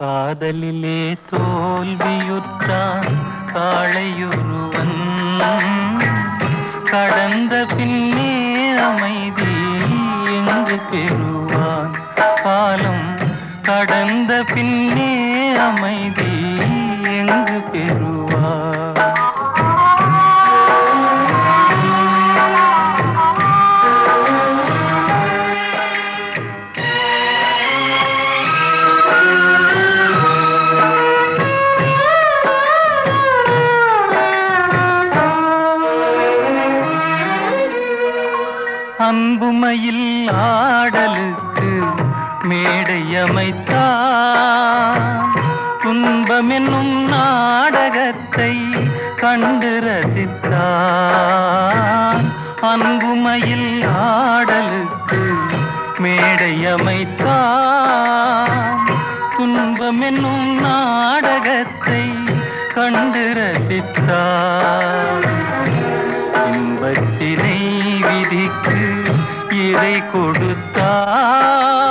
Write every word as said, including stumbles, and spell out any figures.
காதலிலே தோல்வியுற்றான் காளையொருவன், கடந்த பின்னே அமைதி எங்கு பெறுவான்? காலம் கடந்த பின்னே அமைதி எங்கு பெறுவான்? அன்புமையில் ஆடலுக்கு மேடை அமைத்தான், துன்பமென்னும் நாடகத்தை கண்டு ரசித்தான். அன்புமையில் ஆடலுக்கு மேடை அமைத்தான், துன்பமென்னும் நாடகத்தை கண்டு ரசித்தான். இன்பத்தினை விதிக்கு இறை கொடுத்தார்,